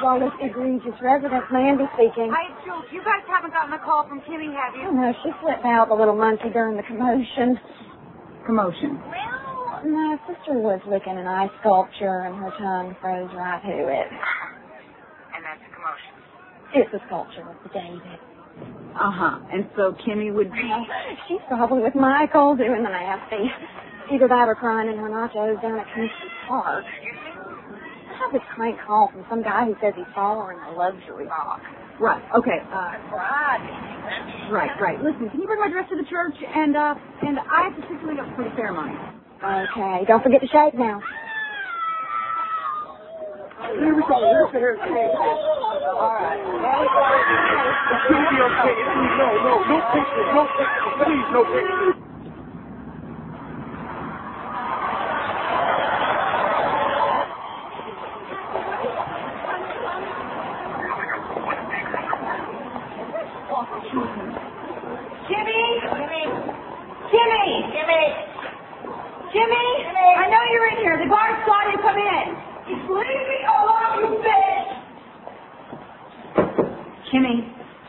all this egregious residence. Mandy speaking. Hi, Jules. You guys haven't gotten a call from Kimmy, have you? Oh, no, she slipped out, the little monkey, during the commotion. Commotion? Well, my sister was licking an ice sculpture, and her tongue froze right to it. And that's a commotion. It's a sculpture of the David. Uh-huh. And so Kimmy would be... She's probably with Michael doing the nasty. Either that or crying in her nachos down at Kingston Park. I have this crank call from some guy who says he saw her in the luxury box. Right, okay. Right. Listen, can you bring my dress to the church? And I have to situate up for the ceremony. Okay, don't forget to shave now. Here we go. All right. It's going to be okay. No pictures. Please, no pictures. Jimmy! I know you're in here. The guards saw you come in. Just leave me alone, you bitch! Kimmy.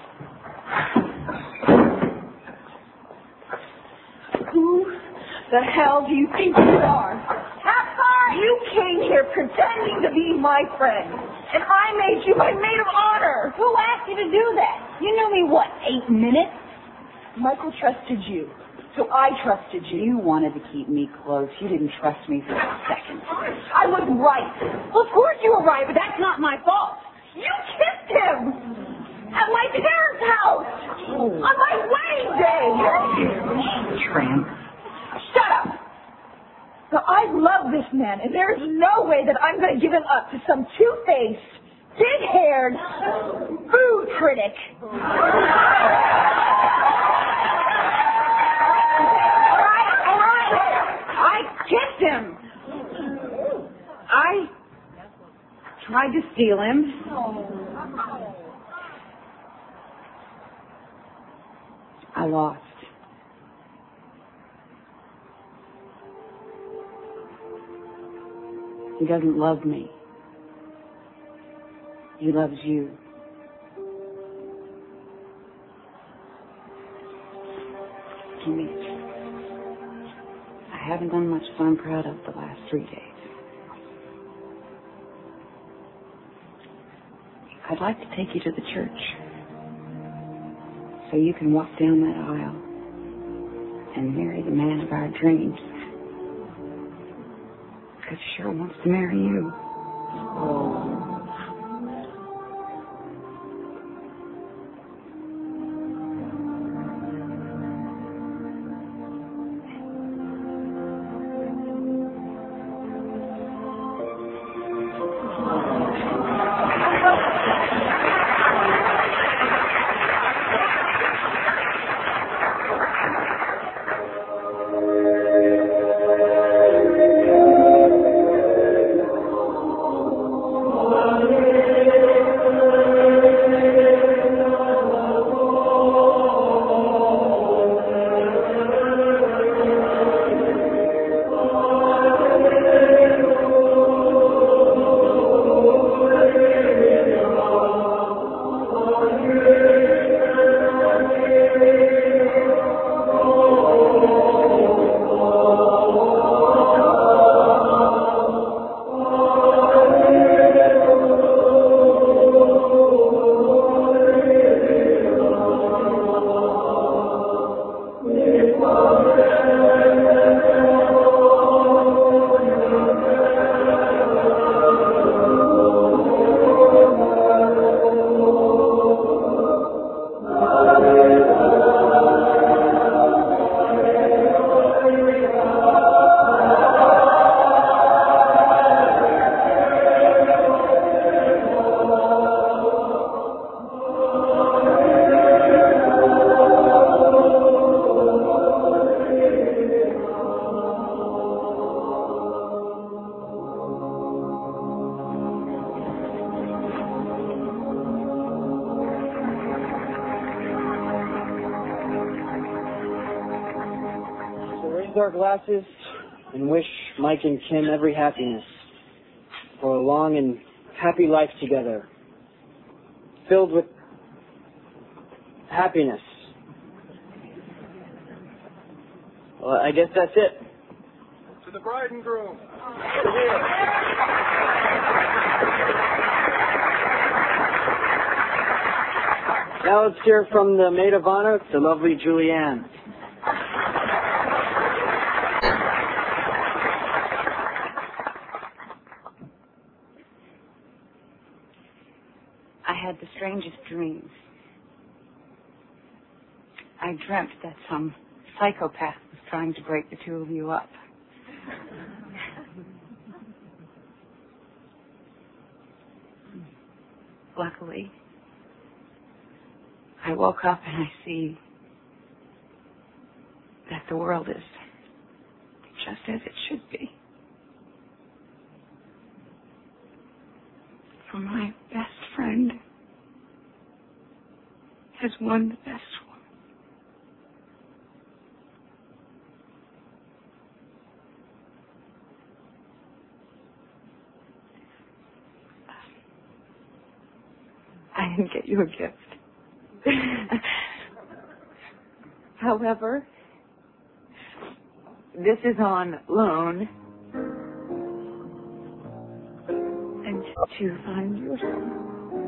Who the hell do you think you are? Have fun! You came here pretending to be my friend. And I made you my maid of honor. Who asked you to do that? You knew me, what, 8 minutes? Michael trusted you. So I trusted you. You wanted to keep me close. You didn't trust me for a second. I was right. Well, of course you were right, but that's not my fault. You kissed him at my parents' house on my wedding day. Tramp. Shut up. Now, I love this man, and there's no way that I'm going to give him up to some two-faced, big-haired food critic. Kissed him. I tried to steal him. I lost. He doesn't love me. He loves you. Kimmy. I haven't done much so I'm proud of the last 3 days. I'd like to take you to the church so you can walk down that aisle and marry the man of our dreams. Because he sure wants to marry you. Our glasses and wish Mike and Kim every happiness for a long and happy life together filled with happiness. Well, I guess that's it. To the bride and groom. Now let's hear from the maid of honor, the lovely Julianne. I had the strangest dreams. I dreamt that some psychopath was trying to break the two of you up. Luckily, I woke up and I see that the world is just as it should be. For my best friend has won the best one. I didn't get you a gift. However, this is on loan. And to find yourself.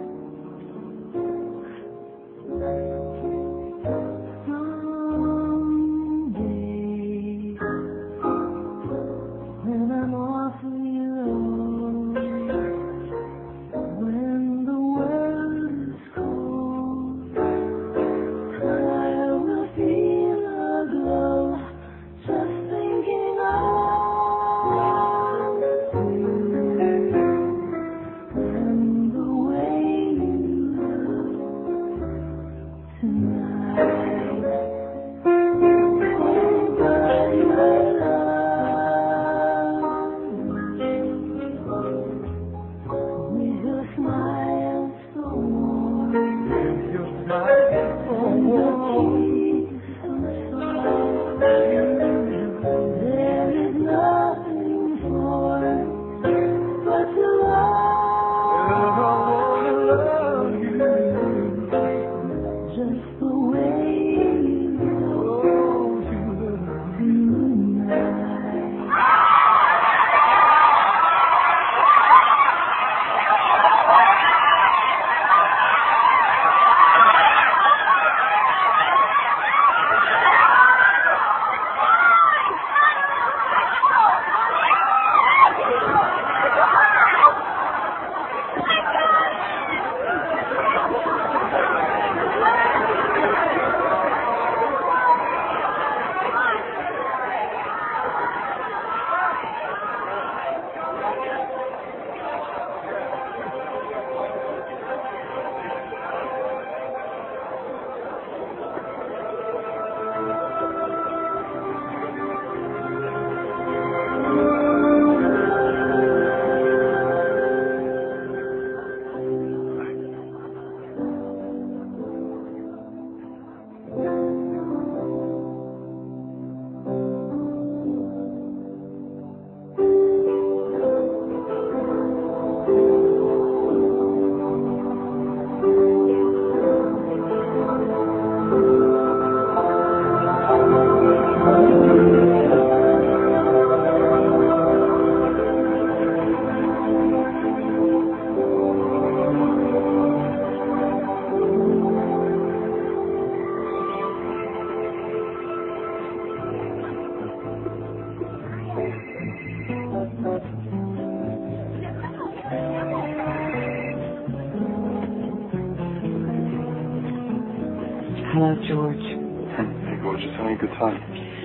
Hello, George. Hey, gorgeous. Having a good time?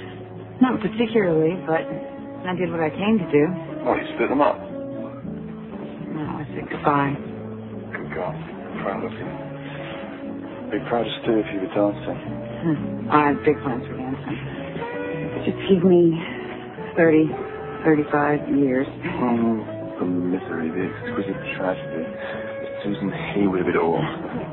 Not particularly, but I did what I came to do. Oh, you split them up? No, I said goodbye. Good girl. Proud of you. Be proud of Stu if you were dancing. I have big plans for dancing. Just give me 30, 35 years. The misery, the exquisite tragedy, the Susan Hayward of it all.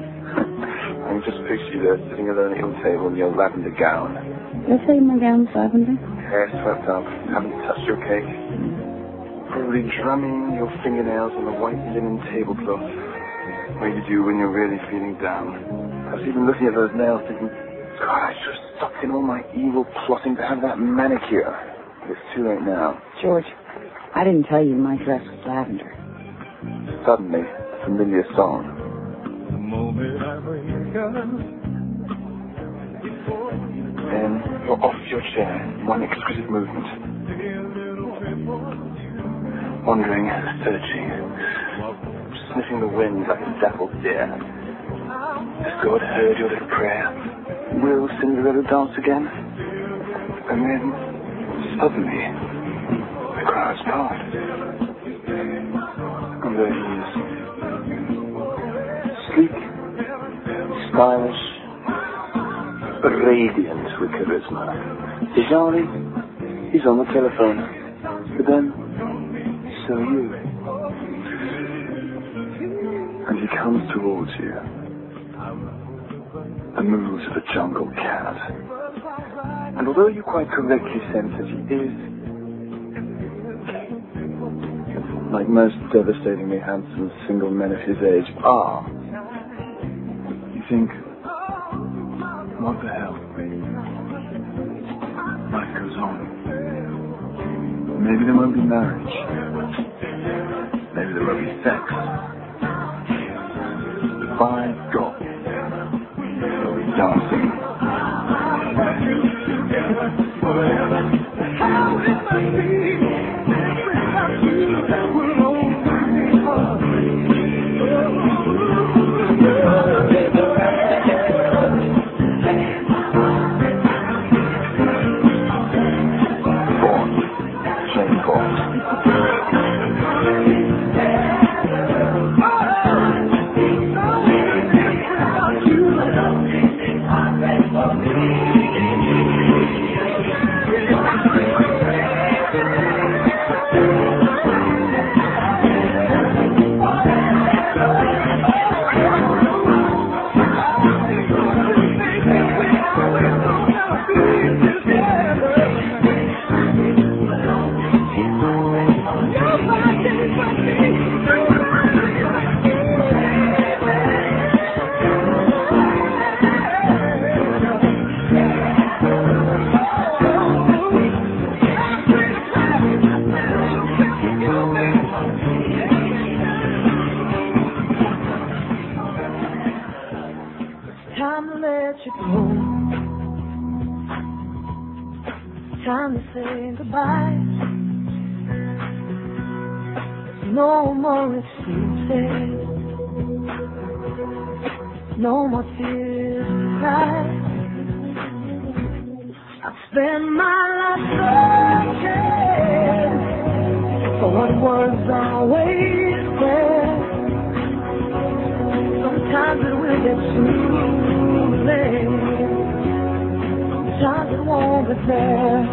I can just picture you there sitting at a little table in your lavender gown. Did I say my gown's lavender? Hair swept up, haven't touched your cake. Probably drumming your fingernails on the white linen tablecloth. way you do when you're really feeling down. I was even looking at those nails thinking, God, I should have sucked in all my evil plotting to have that manicure. But it's too late now. George, I didn't tell you my dress was lavender. Suddenly, a familiar song. Then you're off your chair in one exquisite movement. Wandering, searching, sniffing the wind like a dappled deer. Has God heard your little prayer? Will Cinderella dance again? And then, suddenly, the crowd's gone. And there he is. Sleek, stylish, radiant with charisma. Dejanly, he's on the telephone. But then, so are you. And he comes towards you. The moves of a jungle cat. And although you quite correctly sense that he is, like most devastatingly handsome single men of his age are, you think, what the hell? Life goes on. Maybe there won't be marriage. Maybe there won't be sex. By God, there'll be dancing. Time to say goodbye. No more excuses. No more tears to cry. I've spent my life searching for what was always there. Sometimes it will get too late. Sometimes it won't be there.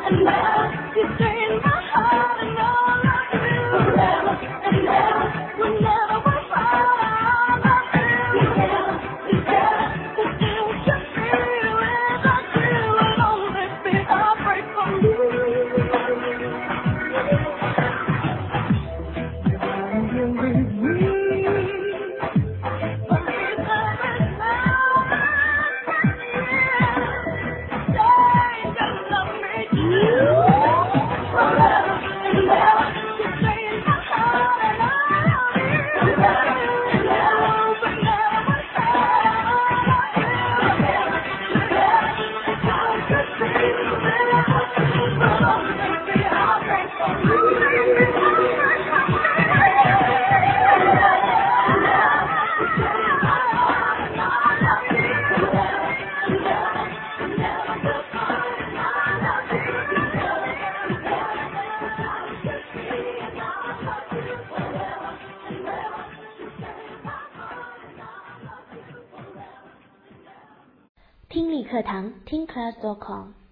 听力课堂听class.com